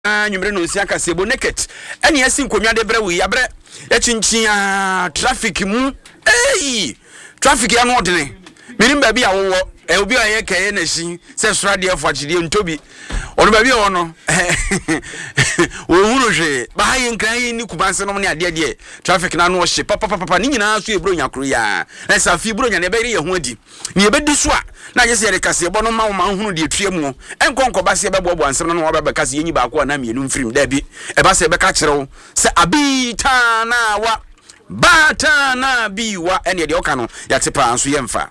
Nyumre no nsia kasebo naked ene asi nkonwa de brewe yabre echinchin traffic mu traffic ya no odene minim ba bia wo obi aye kaye na shi se srade afo achide ntobi ono ba bia wo no wo huru hwe ba haye nkran ni kubanse no ne ade traffic na no hye papa ni nyina so ebro nyakro ya na safi bro nya ne be re ye ho adi ni ebedi so a na je se ye kasebo no ma hunu de etue mu enkonko ba se be bobo ansem no wa ba kase yenyi ba ko na mienu mfirim da bi e ba se be ka kirewo se abita na wa bata na biwa ene de oka no ya tepa anso ye mfa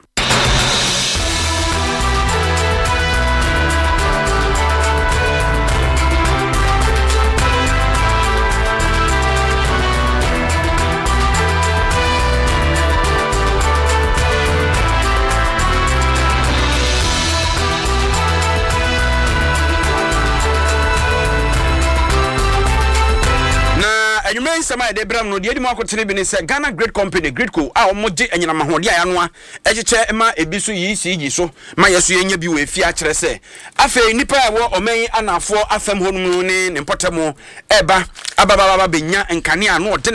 You may say my debram no de mo akotene bi ne say Ghana Great Company Greatco a omoje anyina mahode aya no a ejeche ma ebiso yi so ma yeso yenya bi we fi a kire say afa nipa a wo oman anafo afam honum ne mpotamo eba ababa benya nkane ano odene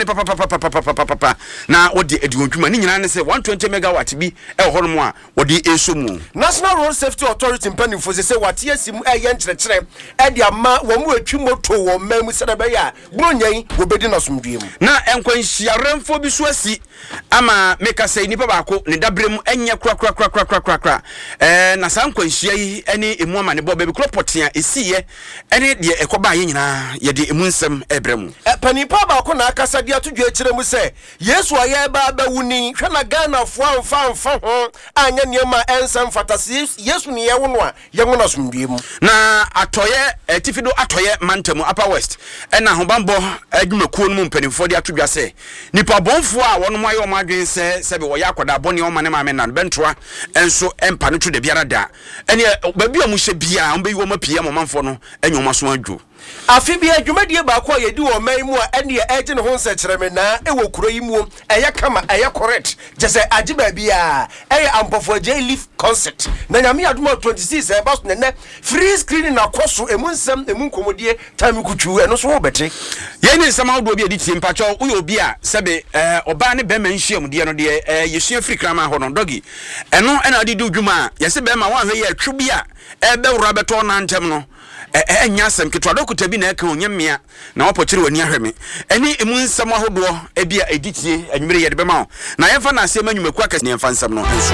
papa na odi edwodwuma ni nyina ne say 120 megawatt bi e honum a odi esomu National Road Safety Authority mpanimfo say wate asim eye nkyerɛkyerɛ e de ama wo mu atwi moto wo mamu sɛ be ya bronyan wo bedi na somdwem na enkwanhia remfo bi so asi ama meka say nipa baako ne dabrem enye kra na san kwanhia yi ene emu ama ne bo ba bi kropotia esiye ene de ekoba ye nyina ye de emu nsem ebrem panipa baako na akasa de atodwe kyerɛ mu sɛ Yesu aye ba wuni hwe na Ghana fo amfa ho anya niema ensem fatase Yesu ne ye wo no a ye wo na somdwem na atoye tifido atoye mantamu upper west ena hobambo adwumakuo no mpanimfo de atodwa sɛ nipa bonfo a wono mo aye o madwen sɛ sɛbe wo ya akoda bɔne o mane maame na bentoa enso empa no to de biara da ene ba bia mu hye bia on be yi wo mapia mo manfo no enyo maso adwo afi bia dwumadie baako a yedi wo man mu a ene eje ne ho nsakyereme na ewo kuro yi mu eye kama eye correct je sɛ age ba bia eye ampofo je leaf concert na nyame adoma 26 e ba so ne free screening na koso emu nsem emu nkomodie time kutwu eno so wo bete ye ni nsem awdo bi edi tie mpacho uyo bi a sɛbe oba ne bema nhyiam de no de yesua free krama ho no dogi eno ena adi du dwuma ye se bema wan hwe ye atwu bi a ebe wura beto na ntem no enya asem ketwa dokuta bi na eka onyamia na opokire wani ahweme eni emu nsem ahodo ebia editie anwumere ye de bema ho na yemfa na asem anwumaku akase ne yemfa nsem no enso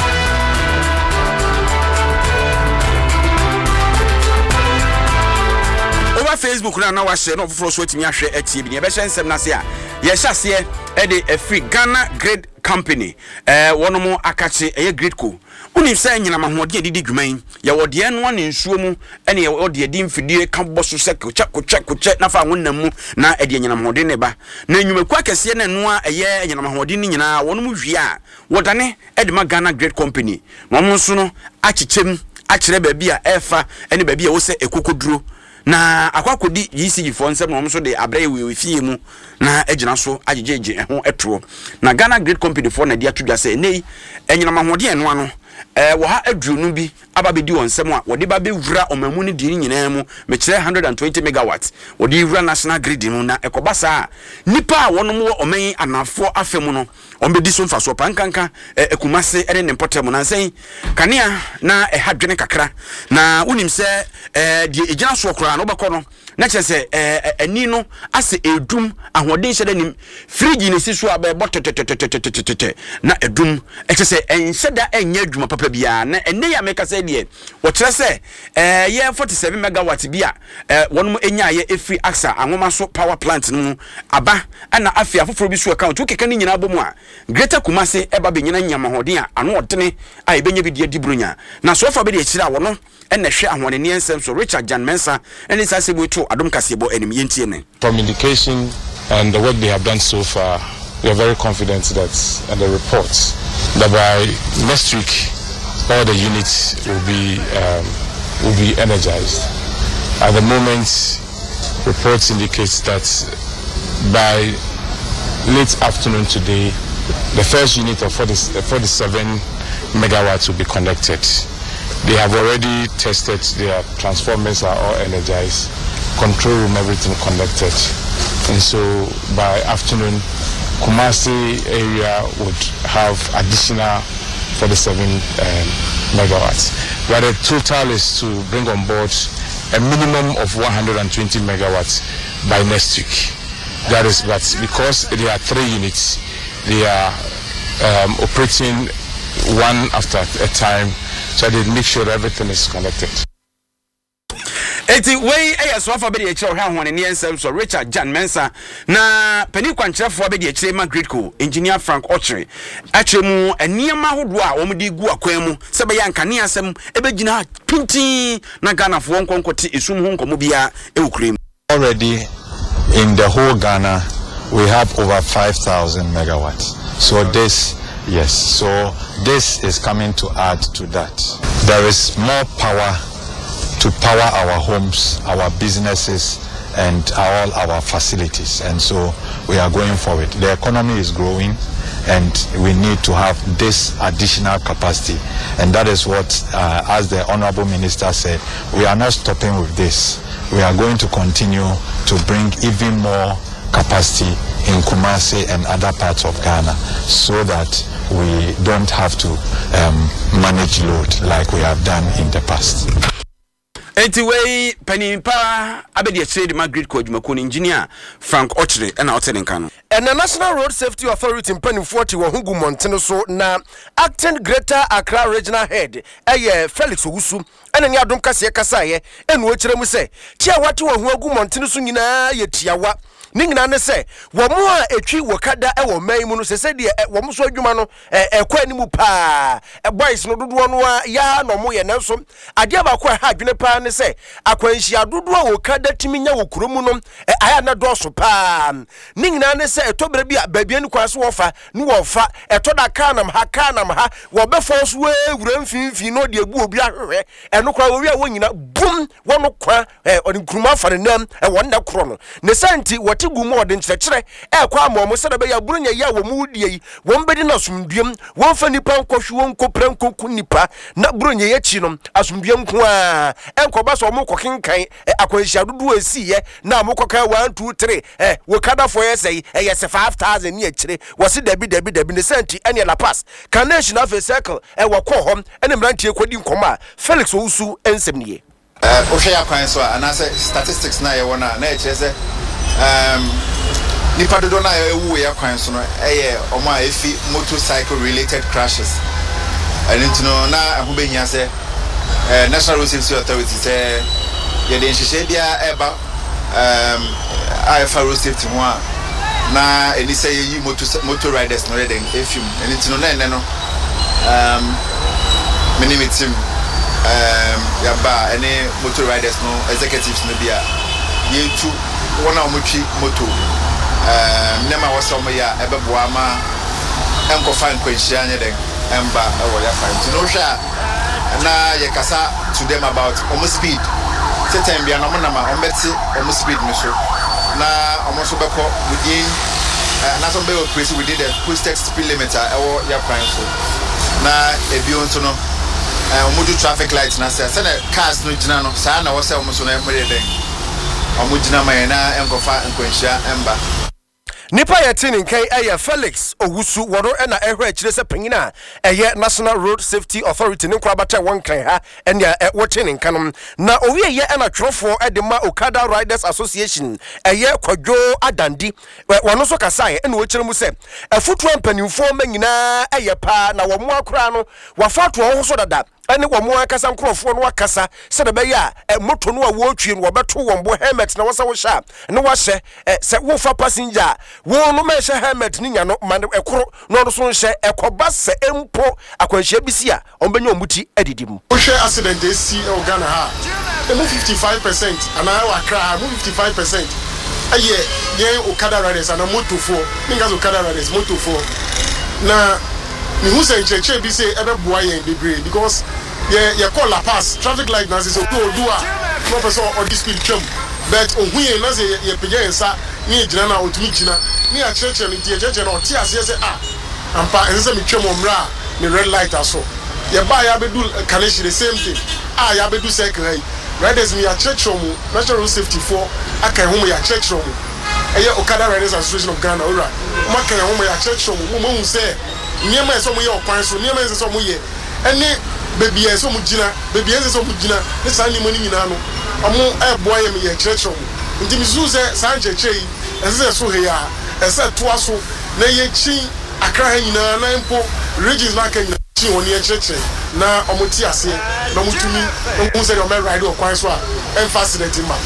over Facebook na wa share no foforo so atimi ahwe atie bi ne be hye nsem na se a ye hyase e de free Ghana Great Company wono mo akache eye Greatco unim say nyina mahode didi dwuman ye wode no ne nsuo mu ene ye wode di mfidie ka boso se koche na fa wonnam mu na ede nyina mahode ne ba na nwumaku akese ne no a eye nyina mahode ni nyina wono mu hwie a wodane ede ma Ghana Great Company no mo nso no achichem akire ba bia efa ene ba bia wo se ekokoduro na akwakodi GCG fo nsem no so de abraye we fie mu na agina so ajejeje ho etro na Ghana Great Company fo na dia tudwa se nei enyina mahode eno ano wo ha aduru bi ababedi won nsem a wode ba bewura omamu ne di nyina mu me kire 120 megawatt wode wura national grid mu na ekobasa nipa a wono mo oman anafo afemu no ombedi so mfa so pankanka ekumase ene ne potem na nsen kanea na ehadwene kakra na unim se die egina so okra no beko no na chese ani no ase edum ahoden hyede nim fridge ne siso abebo na edum chese enhyeda enya adwuma papa bia na ene ya meka se die wo kire se ye 47 megawatt bia wonum enya ye efri axa anwoma so power plant no aba ana afia afoforo bi so account ukeka ni nyina bomu a Greater Kumase eba benyina nyamahoden a ano odene a ebenya bi die dibrunya na so fa be de kire a wono ene hwe ahone ne ensem so Richard Jan Mensa ene sa sebu to adom kasebo enim yentie ne from indication and the work they have done so far. We are very confident that and the reports that by next week all the units will be energized. At the moment, reports indicate that by late afternoon today, the first unit of 47 megawatts will be connected. They have already tested, their transformers are all energized. control room, everything connected. And so by afternoon, Kumasi area would have additional 47 megawatts. But the total is to bring on board a minimum of 120 megawatts by next week. That is, but because there are 3 units, they are operating one after a time, so they make sure everything is connected. Eti wey so afa be de kire hwa ne ensem so Richard Jan Mensa na pani kwankyerefo be de kire ma Gridco engineer Frank Ochre akyeremu eniema hodo a wo de gu akwan mu se be yanka ne asem e be gina pintin na Ghana fo nkonkote esum ho nkomo bia e wukrem. Already in the whole Ghana we have over 5,000 megawatts. So this is coming to add to that. There is more power to power our homes, our businesses, and all our facilities. And so we are going for it. The economy is growing, and we need to have this additional capacity. And that is what, as the Honorable Minister said, we are not stopping with this. We are going to continue to bring even more capacity in Kumasi and other parts of Ghana, so that we don't have to manage load like we have done in the past. Anyway, Penimpa Abedi said my Gridco Jumakun engineer Frank Ochre and Outstanding Kano. And the National Road Safety Authority in Penny 40 Wahungu Montano so na acting Greater Accra Regional Head Felix Owusu and any Adum Kasia Kasaye and Wochre say Chia watu Wahugu Montano Sunina Yetiawa. Ningina ne se wo mo a etwi wokada e wo man mu no se de wo mo so adwuma no kwa ni mu pa boys no dodo no ya no mo ye nanso ade ba ko ha adwene pa ne se akwanhia dodo a wokada timinya wo kuromu no aya na do so pa ningina ne se etobere bia babia ni kwa so wo fa ni wo fa etoda kanam ha wo be fo so ewura mfimfi no de agu obi ahwehwe eno kwa wo wi a wo nyina bum wo no kwa oni kuruma fa ne nam wo na kro no ne santi wo gumo de nkyerɛkyerɛ kwa mo se da be ya burunya ya wo mu die yi wo mbedi na asumduem wo fa nipa nkɔhwe wo nkopra nkonku nipa na burunya ya chi no asumduem ko a enkoba so mo kɔkenkan akwanhia dodo asiye na mo kɔka 1 2 3 wo kada fo yesɛ yɛsɛ 5,000 ni akyire wo se dabi ne senti ene la pass kanation of a circle wo kɔ hɔ ene mrantie kɔdi nkɔma Felix Owusu ensem nie ohwe akwan so anase statistics na ye wona na ɛkyerɛ sɛ nipa dodo na ewu ya kwan so no omo a efi motorcycle related crashes and no na ahobehia se National Road Safety Authority say ye de nhyehyɛ bia eba road safety ho a na eni say yi motor riders no de efim and no na ene no minimitim ya ba ene motor riders no executives no bia ye tu one of muchi moto nema wasomo ya ebeboa ma enkofa nkwanhyia anye den emba ewo ya fight no hwa na ye kasa to them about almost speed certain bia no mo na ma ombeti almost speed me so na almost beko within na so be operate within the posted speed limit ewo ya kwan so na ebi onso no omodu traffic lights na say na cars no gina no sa na wo say omoso na emre den omujina mayena enkofa nkwanhyia emba nipa yetini nkai Felix Owusu wono na ehwe akire se panyina National Road Safety Authority ne nkwa bata won kan ha ene wotini nkanom na owie na twrofo de ma Okada Riders Association kwadwo adandi wono so kasae ene wo kire mu se afutu ampanimfo manyina pa na wo mo akora no wafatu ho so dada ene wo mo akasa nkrofo no akasa se de be ya moto no a wo twie no wo beto wo mbo helmet na wo sa wo sha ne wo hye se wo fa passenger wo no me hye helmet ni nya no man ekoro no so hye ekoba se empo akwanhia bisi a ombenya omuti adidim wo hye accident esi e Ghana ha e mo 55% ana wa kra mo 55% ye Okada Riders ana motofo ninga Okada Riders motofo na ni who say cheche bi say ebe boa yen bebre because ye call la pass traffic light na say so do no person or this speed chum but ohuye na say ye pege nsa ni gina na otumi gina ni a cheche ni tie cheche na oti ase say ampa ense me twem omra ni red light aso ye ba ya bedu kanehire the same thing ya bedu cycle riders me a church room national safety for aka home ya church room Okada Riders Association of Ghana ora maka ya home ya church room mo say niema eso mo ye okwan so niema eso mo ye ene baby eso mo gina baby eso mo gina ne sa ni mo ni nyina no omo boy me ye church room nti mi zu say sanje chei ese so he ya ese to aso na ye chi akra ha nyina na mpo regions na kan chi woni ye church na omo ti ase na mutumi no say o me ride okwan so a emphasize ma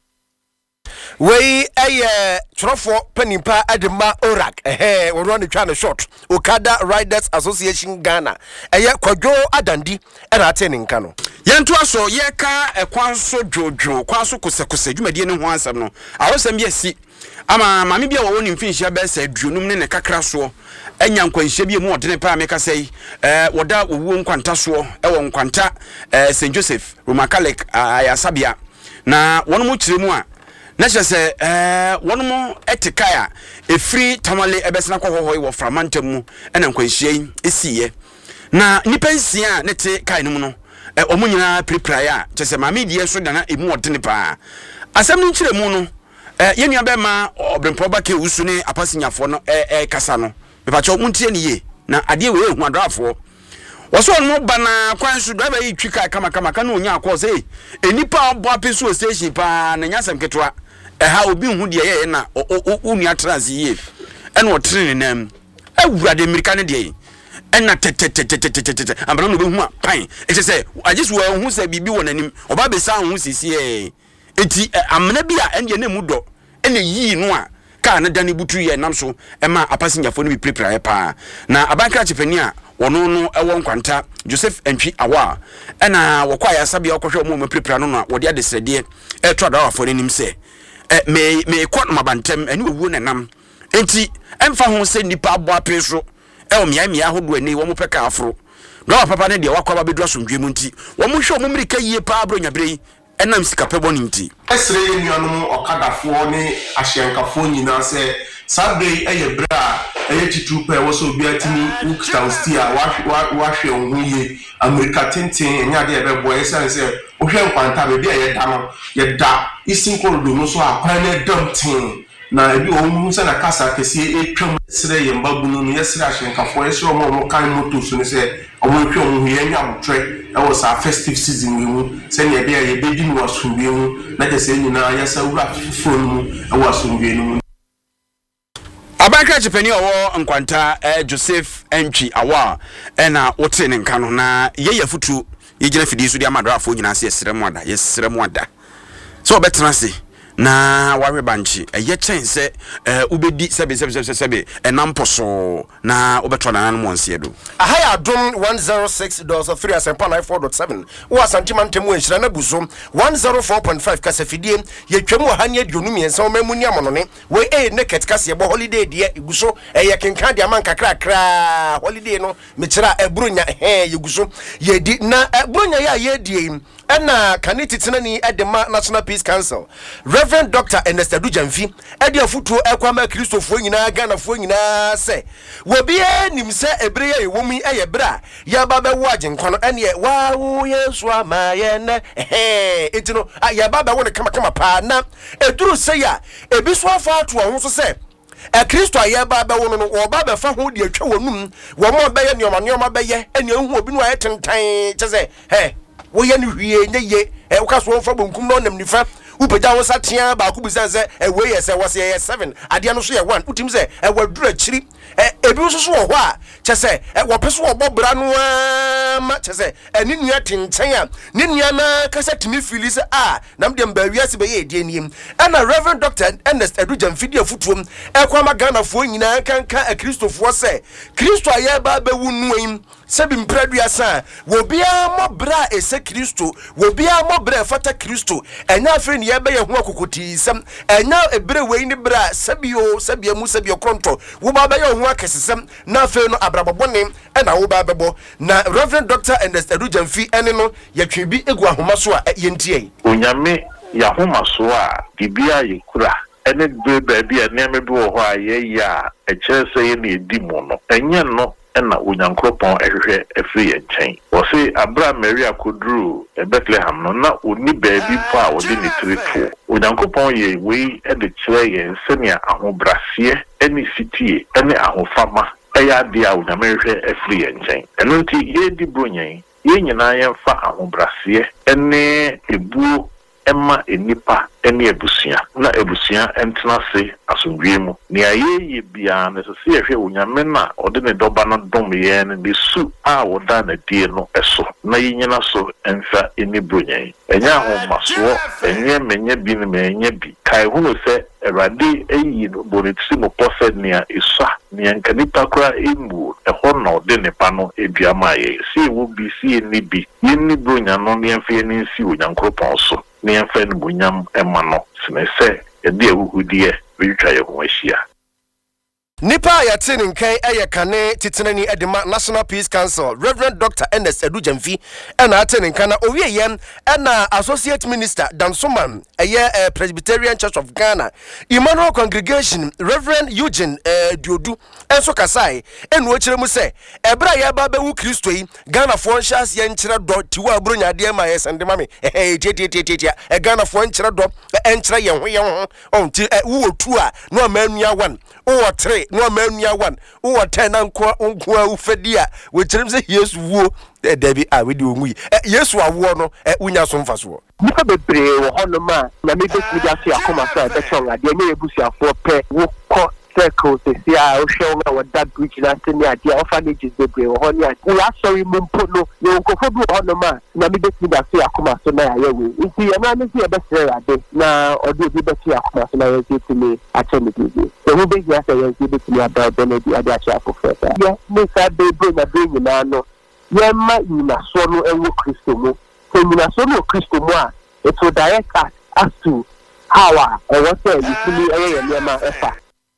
we trofo penimpa adema orak we run the trying short Okada Riders Association Ghana kwadwo adandi era atenin nka no yentu aso ye ka ekwanso jojo kwanso kosekose dwumadie ne ho ansam no awosam bi asi ama mame bia wo ni mfinhia be sa aduonum ne ne kakra so enya nkwanhia bi mu odene pa me ka sei woda owuo nkwanta so wo nkwanta St Joseph Roman Catholic ayasabia na wono mu kiremu a na chese wono mo etikaya efri tamale ebesena kwahohoi wo framantam mu ena nkwanhia yi esiye na nipa nsia ne te kai no mu no omunyina prepare chese mame die so dana emu odene pa asem no nkiremu no yenua be ma obrempo ba ke usu ne apasinyafo no kasa no mepa cho muntie ne ye na ade we ehu adrafo woso no bana kwansu do ba yi twika kama ka no onya akọ say enipa obo apeso station pa na nyasem ketwa ha obi hu de ye na onua trans ye ene o trene nam awurade amerika ne de ena tetetetetetete ambra no be hu pan e say I just wo hu say bibi wonanim oba be sa hu sisi enti amna bia ende na mu do ene yi no a ka na dane butu ye nam so ema apasinyafo no bi prepare pa na abankra chepani a wono no ewo nkwanta Joseph Entwi Awa ena wokwa ya sabia okohwe mo prepare no no wode adesrede eto adawafo nim se me kwat mabantem eni owu ne nam enti emfa ho se nipa abo apeso o mia hodo ani wo mo peka afro no papa ne de wakwa ba bedu asomdwe mu nti wo mo hwe mo mrika yie pa abro nyabrei enam sika pebo ni nti esre yenuanom okadafo ne ahyenkafo nyina se sabe eyebra eyetitu pa wo so obi atini ukta stia wahwe onhuye amerika tenten enya de ebebo ese se ohwe nkwanta be bia yeda no yeda isinkorodo no so akwan ne domtin na ebi omu se na kasa kesi etwam sere yembabu no yesre ahyenkafo esre omo kan moto so ne se omo hwe onhuye nya botwe was our festive season we mu send ye bia ye bedi no asumbe mu na je se nyina yesa wura foforo mu was asumbe no abankra chepani owo nkwanta Joseph Entwi Awa ena wote ne nka no na ye yafutu ye gina fidi so dia madrafo nyina se yesremu ada so obetena se na wawe banchi ye chense ubedi sebe enamposo na obeto na nan monse do ahaya adom 106.3 asempa 94.7 wa santimantem wenhira na buzo 104.5 kasafidie ye twemu hanye aduonu miensa o mamuni amonone we naked kase bo holiday die iguso ye kenkan dia man kakra holiday no mechira ebrunya yeguso ye di na ebrunya ya ye die ena kanititina ni edema National Peace Council Reverend Dr. Ernest Adujamfi edi afutuo ekwama Kristofo nyina Ghana fo nyina se wobie nimse ebre ye womi eyebra ya baba waje nkono ene wa Yesu amaye ne etino ya baba woni kama pa na eduru se ya ebiso afa ato ho so se Kristo aye baba wono no wo baba fa ho de atwa wonum wo mo beye nioma beye ene hu obi no aye tentan chese wo ye ni hwie nye ye ukaso wo fa bonkum no nam nifa upeja wo satia ba ku bisanse we ye se wo se ye 7 ade no so ye 1 utim se wadura chiri ebi so wo ho a chese wo peso wo bobra no ma chese ni nua tenten a ni nua na kasa timi fili se nam de mba wiase be ye die nim na Reverend Dr. Ernest Adujamfi de afutuom ekwama Ghana fo nyina kanka Kristofo se Kristo aye ba be wunuim sebi mpraduasa wo bia mo bra ese Kristo wo bia mo bra fata Kristo enya afre ni ye be ye ho akokoti sem enya ebre we ni bra sebia mu sebia kronto wo ba be ye ho akesesem na afre no abrabobone na wo ba bebo na Reverend Dr. Ernest Adujamfi ene no yetwe bi egu ahomaso a yentie onyame ya homaso a bibia yekura ene be ba bia ne me bi wo ho a ye ya e kire se ye na edi mo no enye no ɛna onyankopɔn ɛhwehwɛ afiri yɛn nkyɛn wɔse abra Maria koduru Bethlehem no na oni baabi po a wɔde ne tiri to onyankopɔn yɛ wei ɛde kyerɛ yɛn sɛnea ahobraseɛ ɛne sitie ɛne ahofama ɛyɛ ade a onyame hwehwɛ afiri yɛn nkyɛn ɛno nti yɛdi bro nyɛn yɛn nyinaa yɛmfa ahobraseɛ ɛne ebuo Emma enipa eni ebusua na ebusua entena se asomdwe mu nea yeye bia na se yehwe onyame na ode ne doba na dom ye ne de su a woda na die no eso na yinyina so enfa eni bronyan enya ho maso enye menye bi ne menye bi kai hunu se erade eyi no bonetsi mo pose nea isa nea nkanipa kora emu eho na ode ne pa no eduama ye si wo bi si eni bi yeni bronyan no ne enfa eni si onyankopon so ne enfa ne bonyam ema no sene se ede awuhudie witwa ye ho ahia Nipa ya tini nkai eye kane titenani edema National Peace Council Reverend Dr. Ernest Edujamfi ena tini nkana owie yem ena Associate Minister Dansoman eye Presbyterian Church of Ghana Emmanuel Congregation Reverend Eugene Diodu enso kasai enu ochire mu se ebra ya ba bewu Kristo yi Ghana fo nhyas ye nkyere do tiwa abronya de ma ye sende mame tietietia Ghana fo nkyere do enkyere ye ho onti wo otu a no amanua 1 wo 3 no manua 1 wo 10 na nko ufedi a we kyerem se Yesu wo David a we di onwu Yesu awo no unya so mfaso nipa bebre wo hono ma na me betimi da so akoma so be chonga de ne ebusuafo pe wo ko circle se sia o hwe na wada bridge na se ni ade orphanages bebre wo hono ya we asori mumpo no ye nkofo bi hono ma na me betimi da so akoma so na ya we nti ya na me se be sere ade na ode bi be so akoma so na ye timi achemi bi so wo be ya se ye betimi aba benedi ade acha afofo ya me sa bebre na be nyina no yema nyina so no ewo Kristo mu so nyina so no Kristo mu a it will direct us as to how what you fully yema efa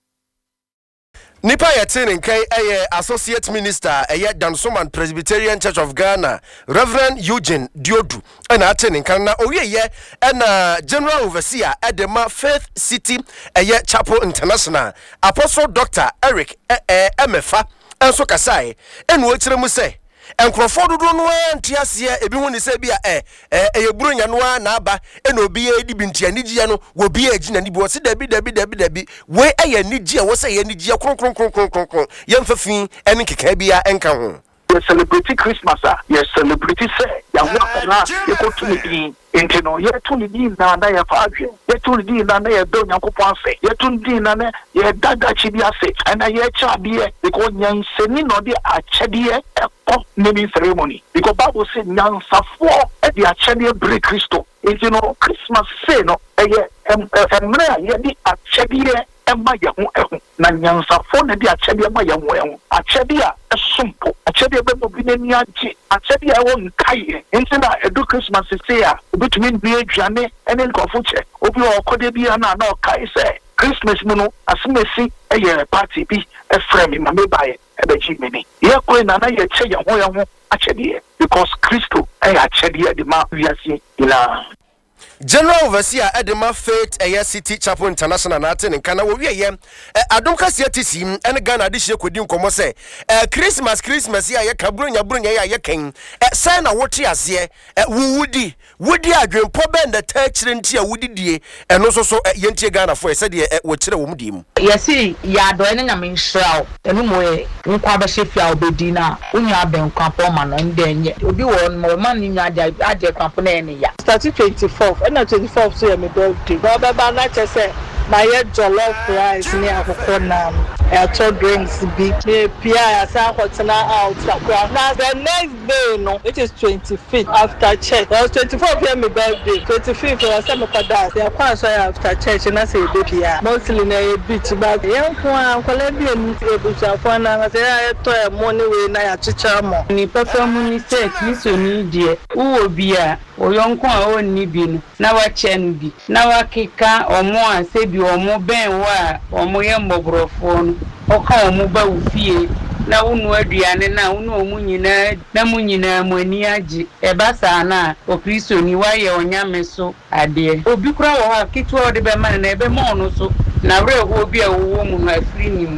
Nipa ya tini nkai eye Associate Minister eye Dansoman Presbyterian Church of Ghana Reverend Eugene Diodu ena tini nkan na owie ye ena General Overseer Edema Faith City eye Chapel International Apostle Dr. Eric Emefa enso kasai enu ochire mu se enkrofo dodo no antiasie ebi hu ni se bia eyeburo nya na aba ena obi edi bintia nigia no wo bi agi na ni bi wo se dabi we eye nigia wo se ye nigia kronkron yemfafin ene keka bia enka ho we celebrate Christmas yes celebrate say ya wa na e ko tuni din enti no ye tuni din na ya fa adwe ye tuni din na ya do nyankopon ase ye tuni din na ye daga chi bi ase ana ye cha bi e because nyanseni no de achede e naming ceremony because Bible say nyansafo e de achede break Kristo enti no Christmas say no emre ye di achede emma ye ho na nyansafo na di achede emma ye ho achede a esumpo achede be bo bi na ni age achede a won kai enti na edu Christmas say a obetumi bi aduane ene nkofo che obi okode bi na kai say Christmas mu no asemesi eye party bi efrem ma me bae ebeji meni ye ko na ye che ye ho achede because Kristo achede de ma wiase ila General Overseer Edema Faith City Chapel International na ten kana wo wie ye adom kase atisim ene Ghana de hye kodi nkomo se Christmas ya ye ka bronya ya ye ken sai na wote ase wudi adwempo ben the chire nti a wudidie eno so ye ntie Ghana fo se de wo kire wo mudi mu yesi ya do ene nyame nhyraw eno moye nkwa ba hye obedi na unya ben kwa po ma no ndenye obi wo ma ni nya ade kwa po na ene ya 24 and 24th so my birthday. Baba na chese na ye jollof rice ni akoko na drinks big pia asa hotela out na the next day no it is 25th after church. It was 24th here my birthday. 25th I say me pada ya kwa so after church na say dey pia mostly na e beach but yen ko ankola bi enu ebuchafo na say ya to e money we na ya chicha mo ni perform ni say Kristo ni die uwo bia oyonko a oni bi no na wa chen bi na wa keka omo a se bi omo ben wa omo ye mbobrofo no oka omo ba ufie na unu aduane na unu omu nyina na munyina amani agi ebasa na o Kristo ni wa ye onyame so ade obi kura wo ha kitu o de be man na ebe mo no so na wre ho obi a wo mu no afiri ni mu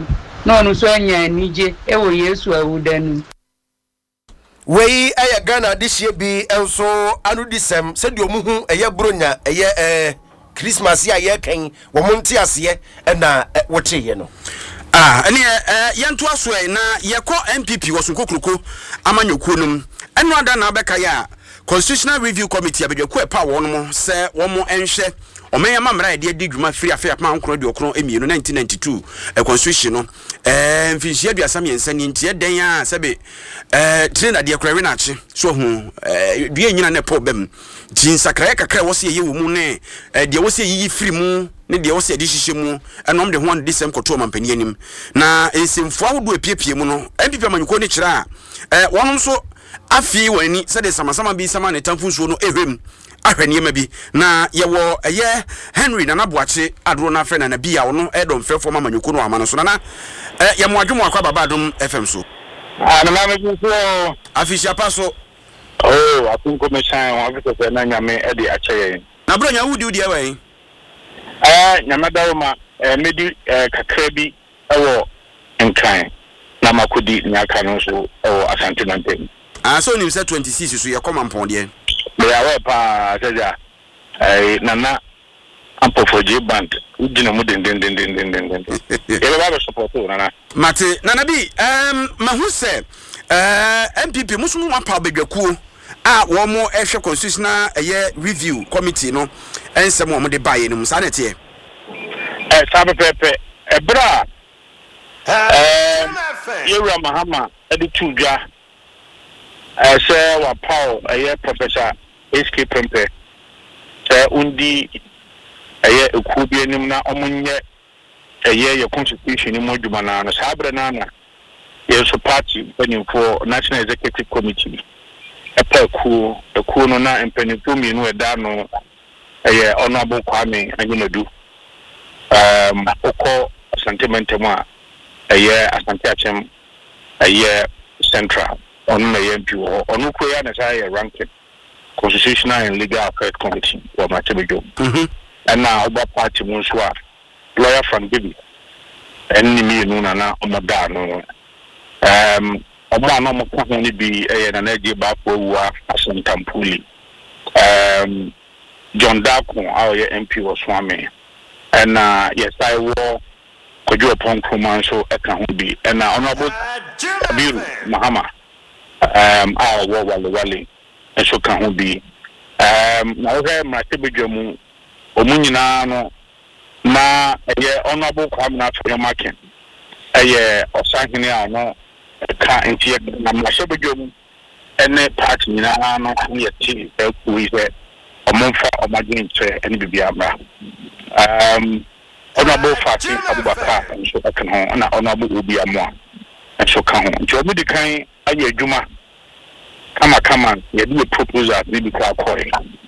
no no so anya nije e wo Yesu awudanu wei aya Ghana this year bi enso anu disem se de omuhu eye bronya eye Christmas ya ye kan wo monte ase na wote ye no ene yento aso na yekọ MPP wosun kokruko amanyokuo num eno ada na abeka ya Constitutional Review Committee abedwaku epa wonmo se womo enhwe omeya mamra de dwuma free affair ma nkro de okro emienu 1992 constitution no mfinhia aduasa miensa ni ntie den a sebe trainer de ekra we na ache so hu due nyina ne problem tin sakra kakra wo se ye wo mu ne de wo se yi free mu ne de wo se de hihye mu enom de ho an de sem koto mampani anim na ensemfo ahodo epiepie mu no MPP amanyuko ne kira wonom so afi wani se de samasama bi sama ne tamfu so no ehwem ahwani ma bi na yewo eye Henry na naboache adro na frɛ na bia wo no edom frɛfo amanyuko no amano so na ye mo adwemo akwa babadom FM so na ma me so afisia paso oh atunko me shine wa bi so na nyame e de akyeye na bro nya wudi udi ewe nyame dawo ma medi kakra bi ewo nkran na makodi nyaka no so ewo Asante Mantem so nim se 26 so ye koma mpon ya we pa seja nana ampofoje band ujina mu den e ba support nana mate nana bi mahu se MPP musumu wapa bedwakuo a wo mo ehwe constitutional review committee no ensem wo mo de baye no musa na tie sabe pepe ebra Yura Mahama editudwa say wa Paul Professor SK Prempe say undi ekubi enim na omunye ye constitution ni moduma na no sabre na ye so party for National Executive Committee eku no na empenifo mi no eda no honorable Kwame Anyimadu oko Asante Mantem a Asante Achem Central on my MP on Ukuya na say ranking Constitutional and Legal Affairs Committee or Matebejo. And now about party Monswa lawyer from Bibi and me nuna na omadano obana mo ko ni bi na naji ba ko wa Asantampuli John Dako our MP was swami and yes I will could you upon command so account be and honorable Biru Mahama our wali and so can be now here my Tibejamu omunyina no na honorable Kwame Anyimadu osahene a no ka entie na Mashebejom ene party nyina no ye ti ekuwi se omonfa omadwen tre ene bibia amra honorable Fatin Abubakar so kan ho na honorable Obi Amwa so kan ho nti obi de kan aye adwuma kama ye de proposal ni bi kwa koi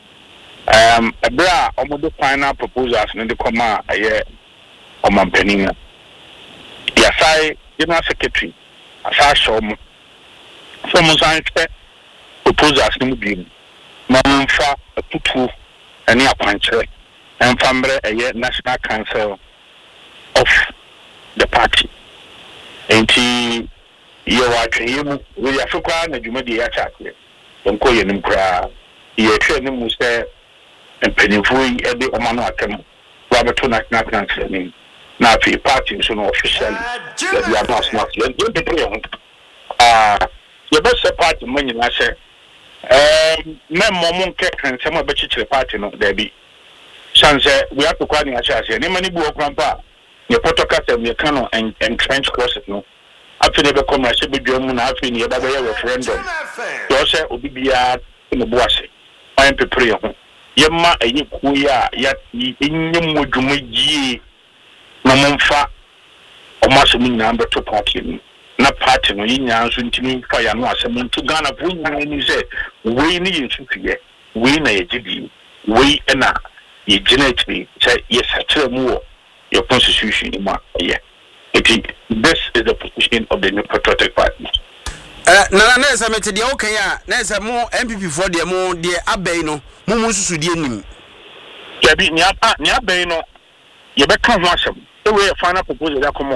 ebra omodo final proposals ni de koma aye omampanina ya sai general secretary asa show from Mozambique proposals ni bi mamfa tutu ani akwanche enfambre aye National Council of the party enti ye wa twemu we ya fekwa na dwumadi ya chakle nko ye nim kra ye hwe ni mu se empenifo yi ede omano atem wa beto National Council ni na fi party so no officially the advance not yet the prayer ye be se party manyi na se me momo nke kan se mo be chichire party no da bi chance we have to kwa ni acha se ni mani bu okrampa ye protocol me kan no and trench courses no after the commercial bedroom na after ni ba be referendum so say obi bia no boase an prepare ho yemma ayi kuya ya nyem modwumagie na momfa omaso nyina beto party na party no yinya nso ntimi fa ya no asem ntu Ghana bu nyina ni se we ni yintuye we na yegidi we na yeginately say yes atremu your constitution ma yeah this is the position of the New Patriotic Party. Na samete de okay a na sa mo MPP for de mo de abey no mo mususu de nim ya bi ni abey no ye be kan ho asem e we final proposal da come on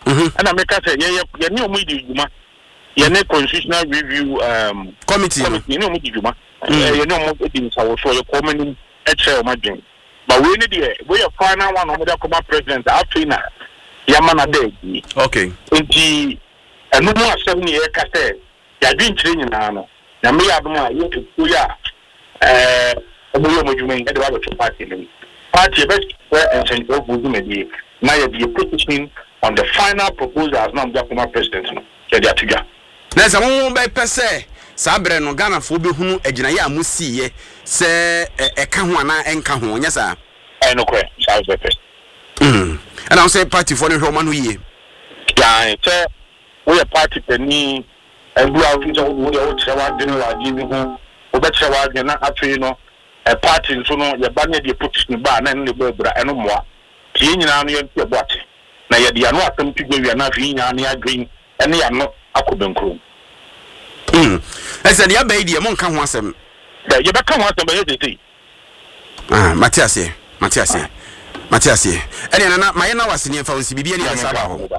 and I make us say ye no mu di juma ye ne constitutional review committee no mu di juma ye no mu di so ye komani e chere ma dwen but we ne dey we your final one o come president after na yamana dey okay enti enu mu asem ne ye ka say ya dwen kire nyina no na me ya dum a ye ku ya oboyo mo juma ngade wa to party ni party best and central government na ye be petitioning on the final proposal as now the president no ye dia tiga na sa mo be pese sa bre no Ghana fo be hunu agina ye amusi ye se eka ho ana enka ho nya sa no kwe sa be pese and I say party for the Roman no ye ya te we party pani ebu awujo wo ye o trewa de no adi ni ho o be trewa de na atwe no a party nso no ye ba ne de petition ba na ne be bra eno moa tie nyina no ye ntia boate na ye de ano atam tugbe wi na fi nyina ne adwen ene ya no akobenkro ese ya ba idi e mo nka ho asem ye be ka ho asem ba ye tete Matias ene na maye na waseni emfa wonsi bibia ne yasa ba ho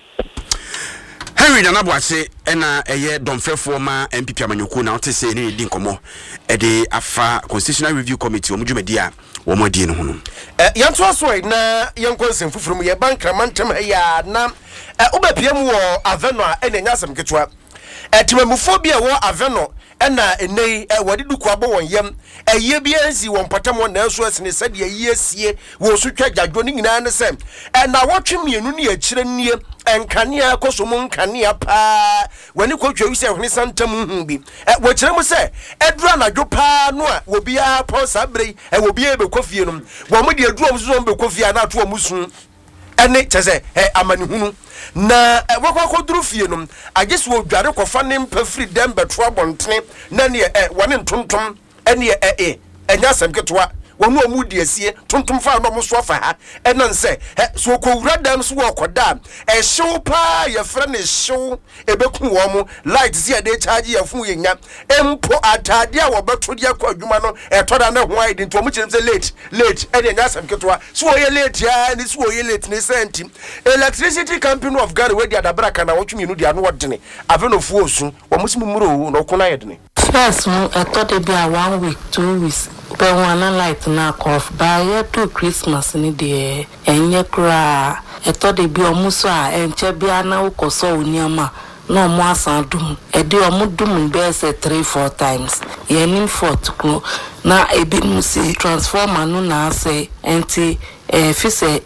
Henry Nana Boakye ena eye domfrefo ma MPP amanyoko na wote se ne di nkomo e de afa constitutional review committee omudwumadi a wo modie ne ho no yanto aso na yankonsem fufurum ye bankramantem ya na obapiem wo aveno a ene nyasem ketwa timamufobia wo aveno ena enei wadi duku abo won yam eye bia nsi won patam na aso asine sade ye sie wo so twa jadwo ni nyina ne sem na wotwe mienu ne akire nie enkania kosomu nkania pa wani kwatwa wi se hwene santam hu bi wo kire mu se edura na dwo pa no a wo bia pon sabre wo bia be kofie no wo mu de aduro mu so be kofie na ato mu sun ene chese amani hunu na wakwa duru fie no agese wo dware kofa ne mpafiri dem betro abontene na ne wone ntontom ene enya semketwa wonu omudi asie tontom fa no mo so fa ha enan se so ko wura dam so wo koda hyew pa ye fra ne hyew ebeku wo mo light zi de charge ye fu yenya empo atade a wo beto de akwa adwuma no etoda na ho ayi nto mo kyerem se late ene enya semketwa so wo ye late ya ni so wo ye late ne senti electricity company of Ghana we dia dabraka na wotwemi no dia no wodene avenofu osu wo musimu muro no kona yedene first I thought it be a 1 week 2 weeks but one light na off by year to Christmas ni de enye kra I thought it be omuso a enche bia na ukoso oniama no mo asandum e de omudum be se 3-4 times ye nim fort kro na ebi musi transformer no na say enti fise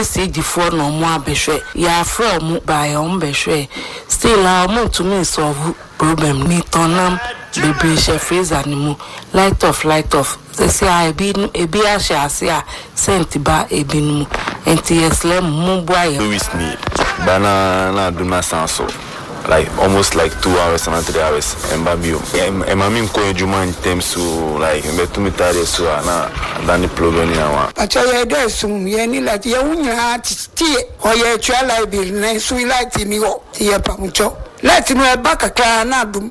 yesg4 no mo abehwe ya from by ombehwe still am to me solve problem ni tonam baby chef freezer ni mu light off say ebi a sent ba ebi nu enti eslem mu boy with me bana na do my sanso like almost like 2 hours and 3 hours and babio mami ko ejuma in terms to like metu mitare so na dan the problem ni awa acha ye do sum ye ni la ye wunya tie o ye twa library na so light ni ho ye pamucho light no e bakakra na dum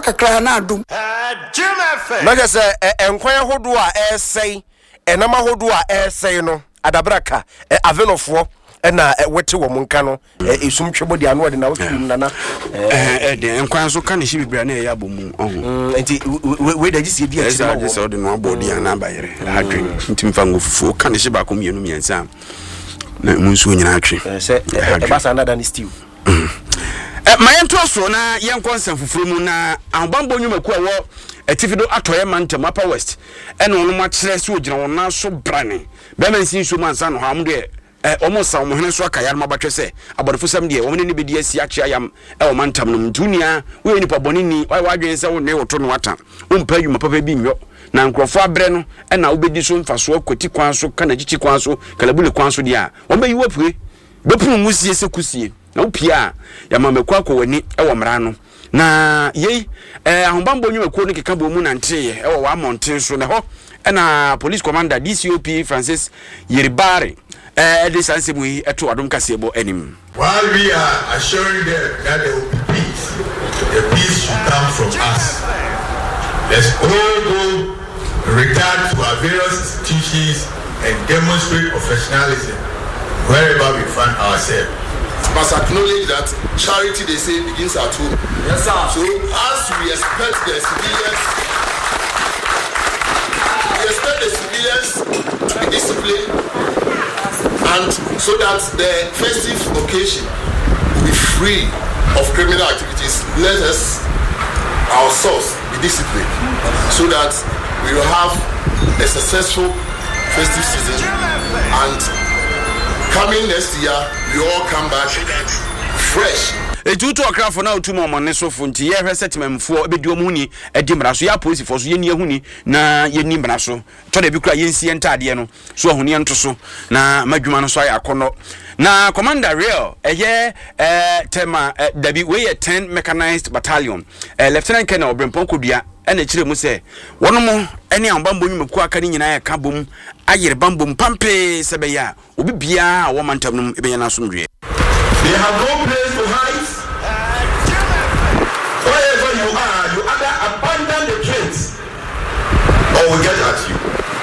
Naja se enkwan hodo a esei enama hodo a esei no adabraka avenofo na wete wo munka no esumtwebo de anu de na wotum nana de enkwan so kan hye bibira na ya bomu oho enti we da gisi bi ati ma so de no abodi ana bayere hadwen ntim fa ngofufu kan hye ba kom yenu miensa na munsu nyina atwe se basa na dan stew mayento so na yenkonsem fufuru mu na ahobambo nyumaku a wo atifido atoye mantem upper west ene ono ma kire se ogina wona so brane be mansin so mansa no ha mu de omo sa omo hene so akaya ma batwe se abodefo sam de omne ne bedi asi akye ayam o mantam no mtunia we nipa bonini wa adwen se wo ne woto no wata umpa yuma papa bi nyo na nkrofo abre no ena obedi so mfaso akwati kwan so kana gichi kwan so kalabule kwan so dia omba yiwa pue bepunu musie se kusie na upia ya mamekwa kwa wani ewo mra no na yei ahobambo nyumaku no keka bo mu nante ewo wa mountain so na ho ena police commander DCOP Francis Yeribare de sansemu yi eto adom kasebo anim. While we are assuring them that there will be peace, the peace should come from us. Let's all go return to our various institutions and demonstrate professionalism wherever we find ourselves. must acknowledge that charity, they say, begins at home. Yes, sir. So as we expect the civilians to be disciplined, and so that the festive occasion will be free of criminal activities, let us ourselves be disciplined so that we will have a successful festive season, and coming next year we all come back fresh. Etutu okrafo na otu momone so funti ye hwese temamfo ebedi omuni edi mraso ya polisi fo so ye ni ehuni na ye ni mraso to de bi kura ye nsie ntade no so ohuni ento so na madwuma no so ya akono na commander real eye tema dabi we ye 10 mechanized battalion lieutenant colonel Brempon Kodua ene kire mu se wono mo ene ambambo nyumeku aka ni nyina ya kabom ayere bambom pampe sebeya obi bia wo mantam no ebenya na so ndwe. They have no place to hide. Wherever you either abandon the kids or we get at you.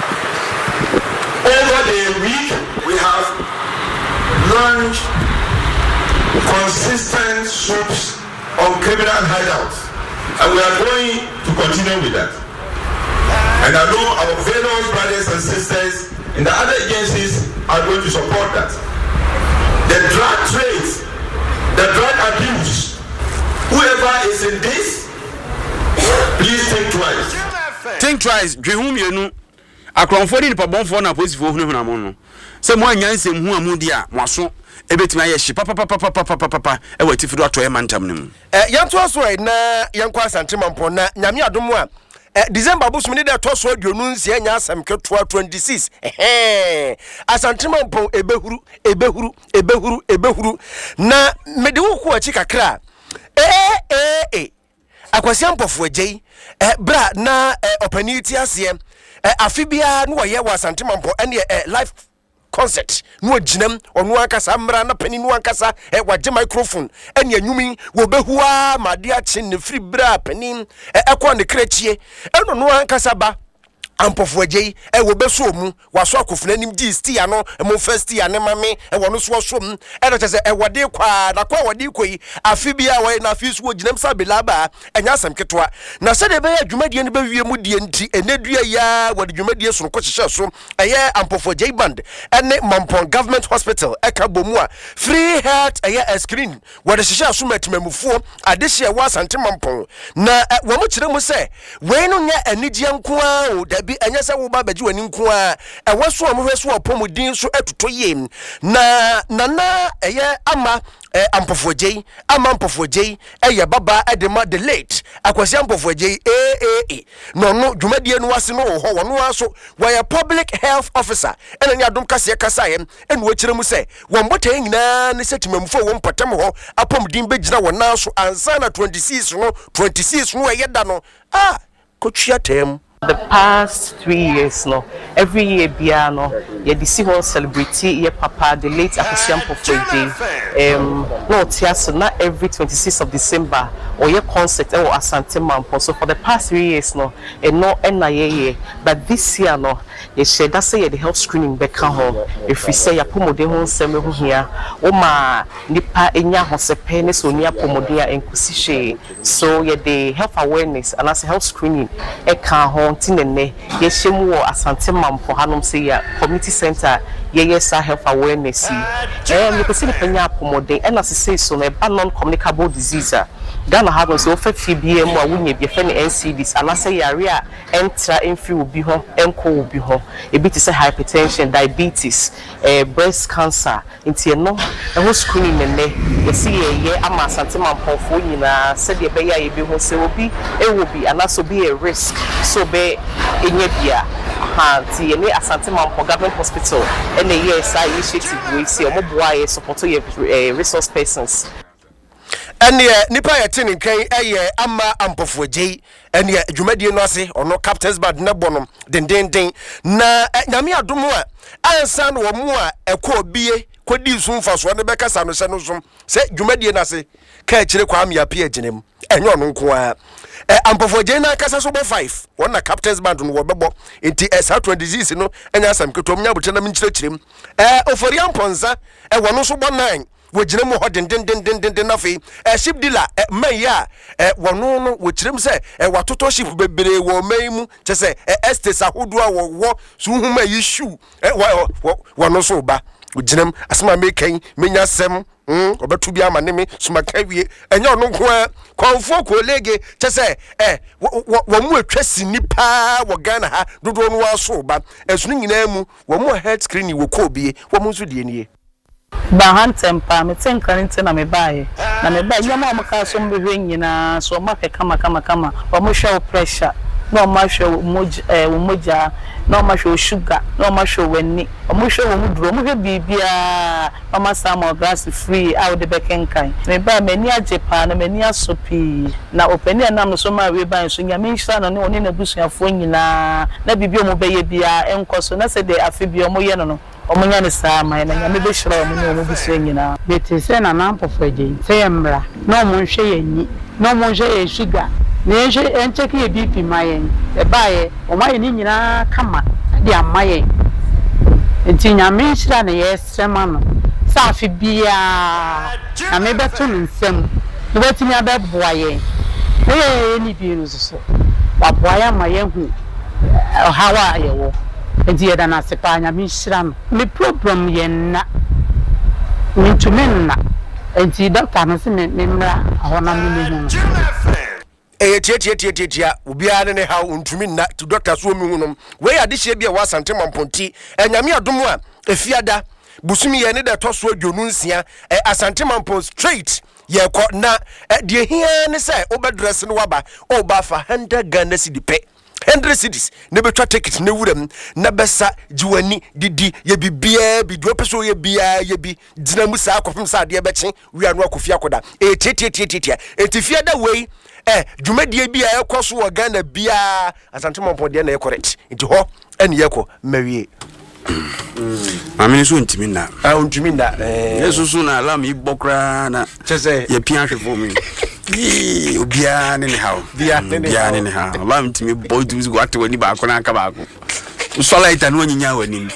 Over the week, we have launched consistent swoops on criminal hideouts, and we are going to continue with that. And I know our fellow brothers and sisters in the other agencies are going to support that. The drug trade, the drug abuse, whoever is in this, please think twice. Think twice. Dwihum yenu akronfo ni pabonfo na police fo hunahuna mo no. Se mo anyansem hu amudi a mwaso ebetimi aye hye papa e wati fido atoye mantam nim. Yanto aso na yankwa asantema mpo na nyame adomo a December busum ni de toso aduonu nsia nya asem ketua 26 asantema mpo ebehuru na mede wuku achi kakra akwasi ampofo agei bra na opaniti ase afibia no ye wa asantema mpo ene live concert no aginam onu akasa mra na pani no akasa waje microphone ene anyumi wo behua made achi ne free bra pani ekọ ne krachie eno no akasa ba ampofo agei wo beso mu waso akofuna nim GST ya no mo first ya ne mame wo no so so mu chese wode kwa na kwa wode koyi afibia we na afi so ginam sabelaba enya asem ketwa na se de be adwumadie ne be wie mu die nti enedua ya wode dwumadie so ko hyehyɛ so eye ampofo agei band ene Mampong Government Hospital eka bomu a free health eye screen wode hyehyɛ so matimamufo adehye wa asante Mampong na wo mu kire mu se we no nya anigye nko a bi anyasa wo ba baji wani nko a ewoso omhweso opomudin so atutoye na eye ama ampofo agei eye baba edema the late akwasi ampofo agei no dwumadie no wase no ho wono aso why public health officer ena ni adom kase kasaye enu akire mu se won botan nyina ne setimamfo wo mpatam ho apomudin begina wona so ansa na 26 no eye da no kotua tem. The past 3 years, no, every year, Biano, yeah, the Seahorse celebrity, yeah, Papa, the late Akosiampo Day, no, so not every 26th of December, or your concert, or Asante Mampo. So for the past 3 years, no, and no, NIA, but this year, no, you said that's the health screening back home. If we say a Pomodehon Semi here, Oma, Nipa, Enya, Hosepe, so near Pomodia and Kusishe. So, yeah, the health awareness and as a health screening, Eka home. Tinene yeshemu asante Mampo hanom say ya community center yesa health awareness because ni penya pomode and as say so na non communicable disease Ghana have so fe FBM a wunye bi fe ne NCDs and say area entra enfi obi ho enko obi ho e bi te say hypertension diabetes breast cancer inti no e ho screening ne yesi ye ama asante Mampo fo nyina said ye be ya ye bi ho say obi e wo bi and so be a risk so be enye bia ti ye ne asante Mampo Government Hospital and the ESI initiative we see omoboa support your resource persons. And nipa ya tinin kan ama ampofo agei and dwumadie no ase ono captains band na bonom den na nyame adomo a ansa no mu a ekọ bie kodi sunfa so ne beka sa no se no som se dwumadie na ase ka kire kwa amia pia ginem enyo no nko a ampofo agei na kasa so bo 5 wona captains band no wo bebo enti esa 26 no enya sam ketom nya bote na minkyire kirem ofori amponza wono so bo 9 wogire mu ho den afi ship dealer man ya wono no wochirem se watoto ship bebre wo man mu chese estate ahodo a wo so huma issue wono so ba wogirem asema mekan menya sem obetu bia ma ne me sumaka wie enya ono nko konfo ko lege chese wo mu atwa sini pa wo Ghana ha dodo no waso ba esunu nyina mu wo mu head screen wo ko bie wo mu nso die nie ba hantempa me tenka nti na me bae na me ba nyama o maka so mbehwe nyina so maka kama wo mo show pressure no ma show moja no ma show sugar no ma show wani o mo show mo duro mo hwe bibia mama samography free out the bekenkan me ba mani ajepa na mani asopi na openi anam so ma we ban so nyame nhira no ne oni na busuafo nyina na bibia mo beye bia enkoso na se de afibia mo ye no omunya ne sama na nyame be hira o mo no busu nyina beti se na nampofo je se emra no mo nhwe yenyi no mo nhwe ye sugar Neje encheki ye BP mayen baye o maye ni nyina kama de amaye enti nyame hira ne yesrema no safi bia na me beto nsem no betimi abeboa ye ni bi no so baboa ya maye hu hawa ye wo enti ye da na sepa nyame hira no me problem ye na mintumenna enti doctor no se me mra ahona me hu tia ubia ne ha untumi na to doctor so mi hunom we adehye bia wa sante mamponti enyame adom a efiada busumi ye ne da toso adwonu nsia asante mampon straight ye ko na de hia ne sai obedress ne waba oba fa 100 Ghana cedi pe 100 cities ne betwa ticket ne wuram na besa jiwani didi ye bibia bi do peso ye bia ye bi dinamu sa akofim sa de beche wi anu akofia koda tia etifiada wei dwumadie bia ekoso wo Ghana bia asante mampode na correct nti ho ene yeko mawie amini so ntimi na ntimi na yesusu na alam ibokra na chese ye pia hwefo mi obia ne hawo bia ne ha alam ntimi boy to go ate wani ba ko na aka ba ko usola ita no nyinya wani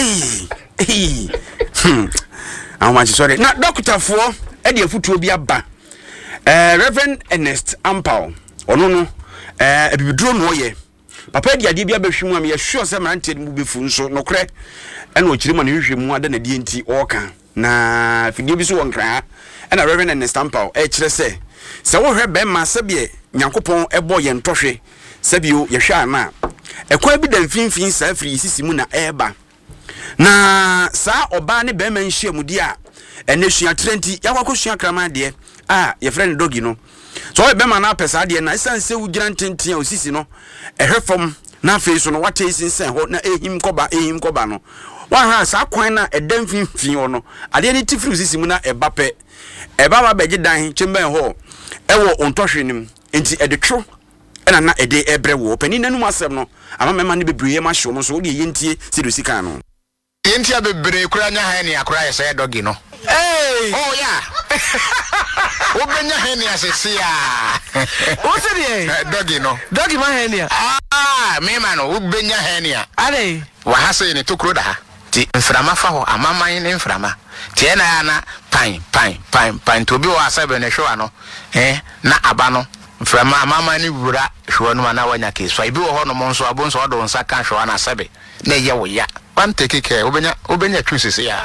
amachi sorry na doctor fo e de afutuo bia ba Reverend Ernest Ampao ono no ebibiduro no ye papa di ade bia behwemu am ye sure se mrante mu befu nso nokre ena okirima no hwehwemu ada na die nti oka na fidie bi so wonkra ena Reverend Ernest Ampao kire se wo hwe be ma sebie nyankopon ebo ye ntohwe sebio ye hwa na ekwa bi da mfimfin sa afri sisi mu na eba na sa oba ne be ma nhia mu di a ene sua trenti yakwakosua krama de ye friend doggy no so e be ma na pesa de na sanse wugira ntentia osisi no ehwefom na face no wate sinsen ho na ehim koba no wa ha sa kwan na edam finfin ho no ade ni tifru osisi mu na eba pe eba ba beje dan chemben ho ewo ontohwe nim enti edetro ena na ede ebre wo pani nanum asem no ama mema ne bebriye ma hwo no so de yentie sidosi kan no yentia bebre kura nya ha ne akura yesa doggy no oh yeah Obenya henia sesia. What's it? Doggy no. Doggy ma henia. Me man obenya henia. Ale. Wa hase ne tokro da. Ti mframa fa ho amaman ne mframa. Ti na ya na pan to bi wa asabe ne hwa no. Na aba no. Mframa amaman ne wura hwa no na wanya ke so ibi wo ho no mo nso abo nso odo nsa kan hwa na asabe. Na ye wo ya. One take care obenya tru sesia.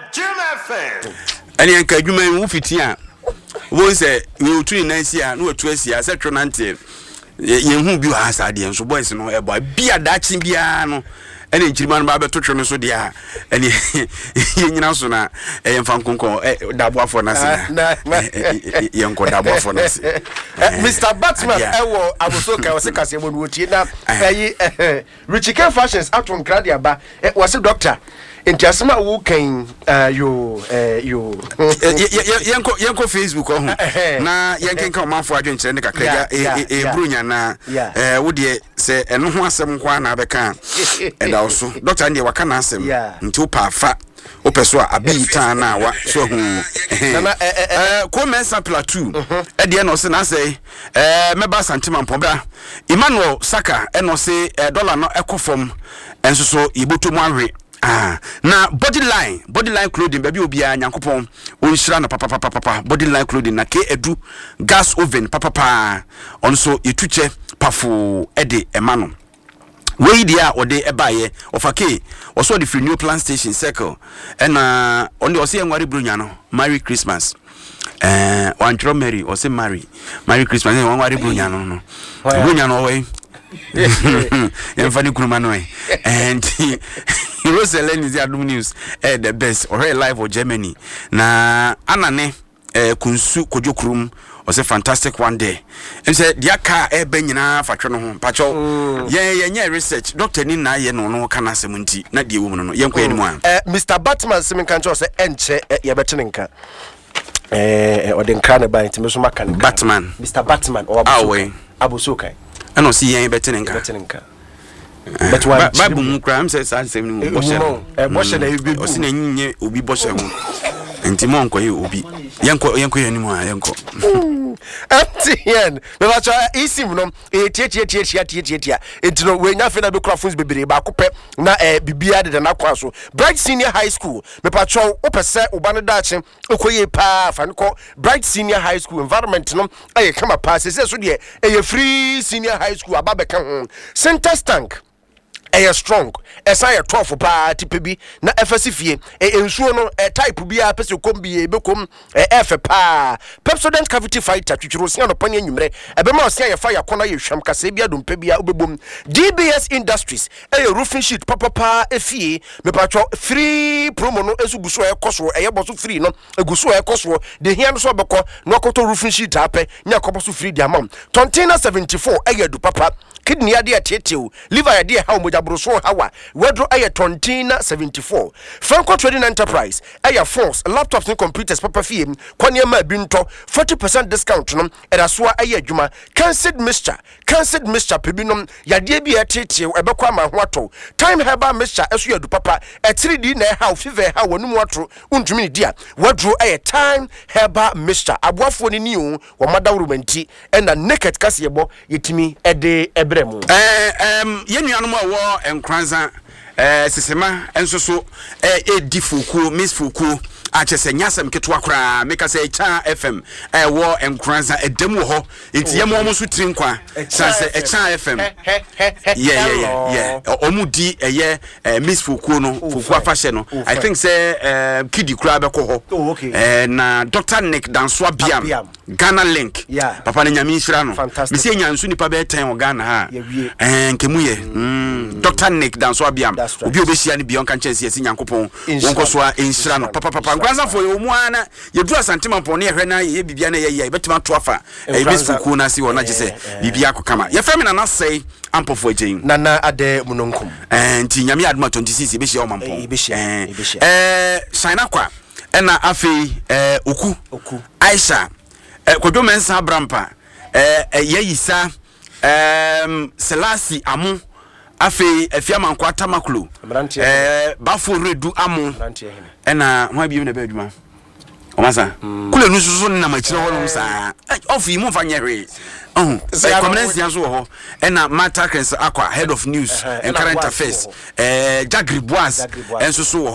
Ani anka adwuma wu fiti a wo se we tu ni nansi a no watu asia se tro nante ye hu bi ha sa de enso boys no ebo bia dachi bia no ene nkirima no ba beto tro no so de a ene ye nyina so na mfa nkonko dabo afo na se ye nko dabo afo na se Mr. Batman ewo abosoka wose kase mo no tie na Richie K Fashions aton kradia ba wose doctor enti asema wo kan yo yenko Facebook ho na yenkenka omanfo adwenkyere ne kakra brunya na wo de se eno ho asem kwa na abeka eda so doctor ndi waka na asem nti opa afa opeso abita na wa so hu ko mensa plateau e de no se na se meba santima mpobra Emmanuel Saka eno se dollar no ekofom enso so iboto mu awe na bodyline clothing baby obi a nyankopon onhyira no papa bodyline clothing na ke edu gas oven papa onso etuche pafo ede emano we dia ode ebaye ofake oso the free new plan station circle na on the ose enware brunya no merry christmas one tro merry ose merry christmas en enware brunya no brunya no we Enfani Kurumano and Rosellen is the Adum News the best or live or Germany na anane kunsu kojokurum was a fantastic one day and said dia car benyina fa twe no ho pacho ye research doctor ni na ye no kana semunti na die woman no yenko enimu Mr. Batman simin kancho se enche ye betenenka odenkra ne ba ntime so maka Batman Mr. Batman or Abusukai I don't see any better than but why Bible crime says I say no Obi Bosha and Timon Obi Yanko anymore Yanko Yen mebacho isim no tia entino we nya fe na be crafts bebere ba kopɛ na bibia de na kwa so Bright Senior High School mepacho opese oba no dache okoye pa fa nko Bright Senior High School environment no aye kama pa se so de free senior high school ababeka ho center tank strong esa ye 12 pa tipebi na FSFie ensuo no type bia pese kombi bekom pa Pepsodent cavity fighter twitwiro sia no pan anwumre ebema osia ye fire kona ye hwam kasa bia dompa bia obebom DBS Industries roofing sheet papa efie mepacho free promo no esuguso ekoso boso free no eguso ekoso de hia no so beko no akoto roofing sheet ape nya koboso free di amam container 74 du papa kidney ade ateteu liver ade ha moja broso hawa wedro container 74 Franco Trading Enterprise phones laptops and computers papa fie kwani ma binto 40% discount no erasoa adwuma cancelled mixture pebinom yade bia ateteu ebekwa ama ho ato time herbal mixture esu yadu papa 3D na ha fever ha wonu mu atro untumi dia wedro time herbal mixture aboafo ni ni o wo madawrumanti na naked kasebo yetimi ede ebremu yenuanom awo enkranza sisema ensoso edifuku misfuku achese nyasem ketwa kra meka se Echa FM wo enkranza edemu ho enti yemo mo so trinkwa sanse Echa FM yeah omudi misfuku no fuku afahye no I think say kidi kra be ko ho na Dr. Nick Danswa Biam Ghana link papa na nyame nhira no me se nyansu nipa be 10 wo Ghana ha nkemu ye Dr. Nick Danswa Biam obi obehia ne bion kan chance yesi nyankopon wonko so a nhira no papa nkranza fo yo mu ana ye dura santima pon ne hwe na ye bibia na ye betima to afa misfuku na si wona gese bibia kokama ye femi na say ampofo agin nana ade munonkum nti nyame aduma 26 be hia o mampon shine akwa na afei oku Aisha kodo mensa abrampa yeyisa Selasi amu afei afiama nkwa tamaklo bafo redu amu na ho abiem na ba adwuma omasa kule nu susu na machire ho no sa ofi mu fa nyehwe community yanso ho na Martha Krens akwa head of news and current affairs Jagri Boaz enso so